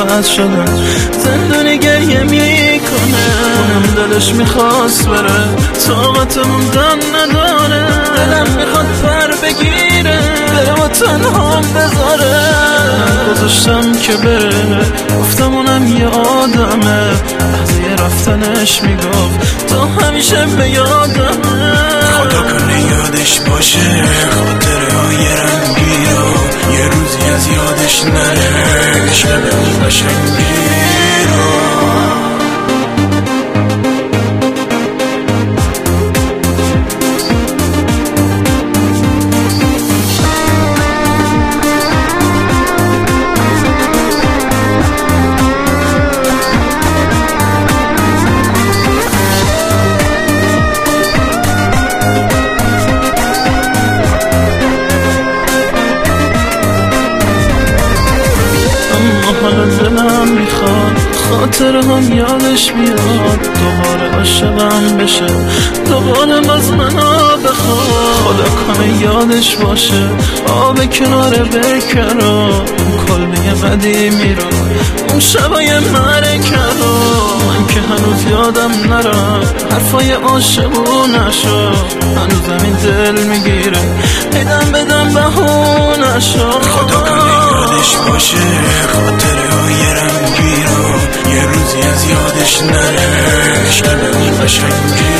راحت شدم زندونی گریه میکنه اونم دلش میخواست بره طاقت موندن نداره دلم میخواد پر بگیره بره و تنهام بذاره گذاشتم که بره گفتم اونم یه آدمه لحظه رفتنش میگفت تا همیشه به یادمه خدا کنه یادش باشه خاطره های رنگی رو یه روزی از یادش نره شب اون قشنگی رو حالا دلم میخواد خاطره هم یادش بیاد دوباره عاشقم بشه دوباره باز منو بخواد خدا کنه یادش باشه آب کنار برکرا اون کلبه قدیمی رو اون شبای مرکه رو من که هنوز یادم نرفت حرفای عاشقونشو هنوزم این دل میگیره بدم بهونشو خدا کنه یادش باشه خاطره های رنگی رو یه روزی از یادش نره شب اون قشنگی